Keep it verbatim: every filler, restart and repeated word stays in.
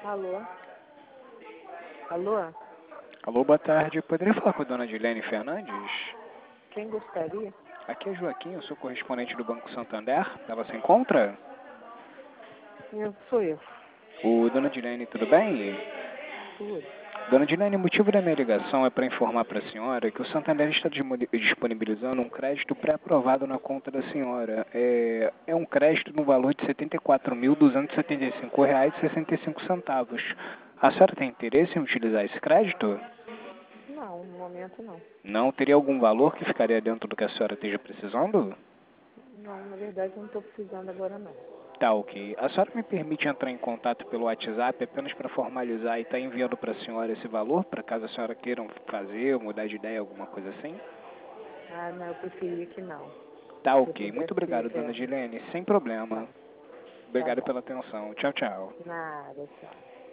Alô? Alô? Alô, boa tarde. Poderia falar com a dona Dilene Fernandes? Quem gostaria? Aqui é Joaquim, eu sou correspondente do Banco Santander. Ela se encontra? Eu, sou eu. O dona Dilene, tudo bem? Tudo. Dona Dilene, o motivo da minha ligação é para informar para a senhora que o Santander está disponibilizando um crédito pré-aprovado na conta da senhora. É, é um crédito no valor de setenta e quatro mil, duzentos e setenta e cinco reais e sessenta e cinco centavos. A senhora tem interesse em utilizar esse crédito? Não, no momento não. Não? Teria algum valor que ficaria dentro do que a senhora esteja precisando? Não, na verdade eu não estou precisando agora não. Tá, ok. A senhora me permite entrar em contato pelo WhatsApp apenas para formalizar e estar enviando para a senhora esse valor, para caso a senhora queira fazer ou mudar de ideia, alguma coisa assim? Ah, não, eu preferia que não. Tá, Se eu ok. Muito pudesse, obrigado, dona é, Gilene. Sem problema. tá, tá Obrigado bom. pela atenção. Tchau, tchau. Nada, tchau.